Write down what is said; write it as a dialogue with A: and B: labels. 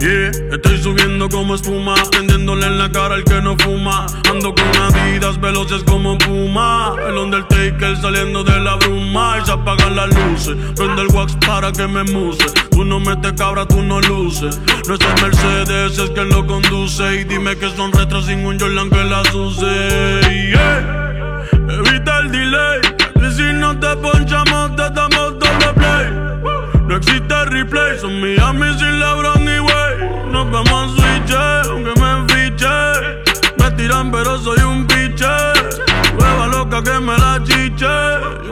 A: Yeah, estoy subiendo como espuma, prendiéndole en la cara al que no fuma. Ando con Adidas veloces como Puma. El Undertaker saliendo de la bruma. Y se apagan las luces, prende el wax para que me muse. Tú no metes cabra, tú no luces. No es el Mercedes, es quien lo conduce. Y dime que son retros sin un Jordan que las use. Yeah. Evita el delay, y si no te ponchamos te damos doble play. No existe replay, son Miami sin LeBron y Wade. Nos vemos en switch, aunque me enfiche. Me tiran pero soy un piche. Hueva loca que me la chiche.